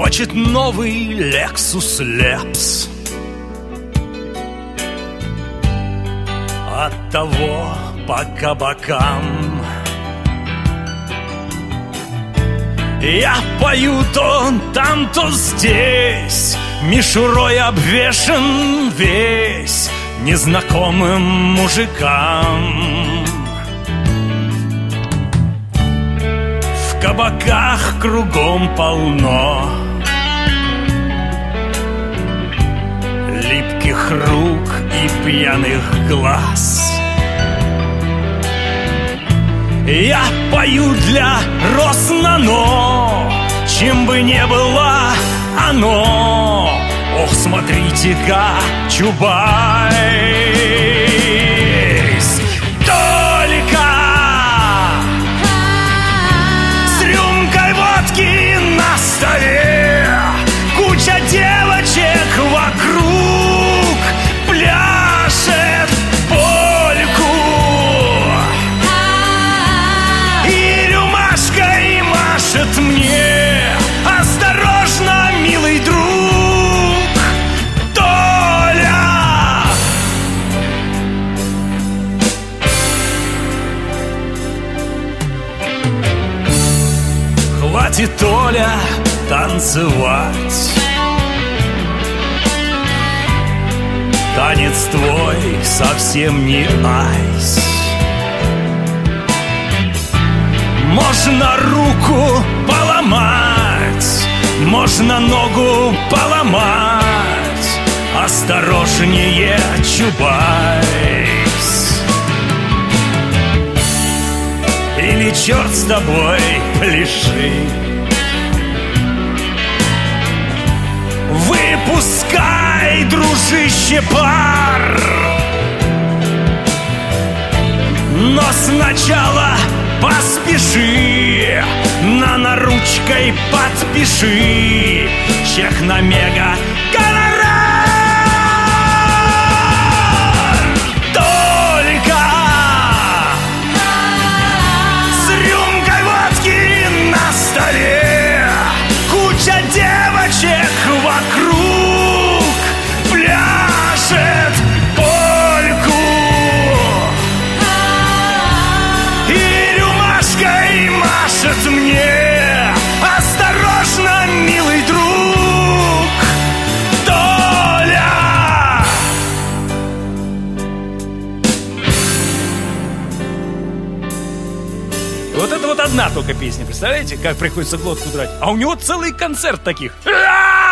хочет новый Lexus Labs. Оттого по кабакам я пою то там, то здесь, мишурой обвешан весь незнакомым мужикам. В кабаках кругом полно липких рук и пьяных глаз. Я пою для Роснано, чем бы ни было оно. Ох, смотрите-ка, Чубайс, только с рюмкой водки на столе, куча девочек вокруг пляшет польку и рюмашкой машет мне. Осторожно, милый друг, Толя! Хватит, Толя, танцевать. Танец твой совсем не айс. Можно руку поломать, можно ногу поломать. Осторожнее, Чубайс, или черт с тобой, пляши. Выпускай, дружище, пар, но сначала поспеши, наноручкой подпиши чек на мега гонорар. Только с рюмкой водки на столе, куча девочек вокруг пляшет польку и рюмашкой машет мне. Осторожно, милый друг, Толя! Вот это вот одна только песня, представляете, как приходится глотку драть. А у него целый концерт таких.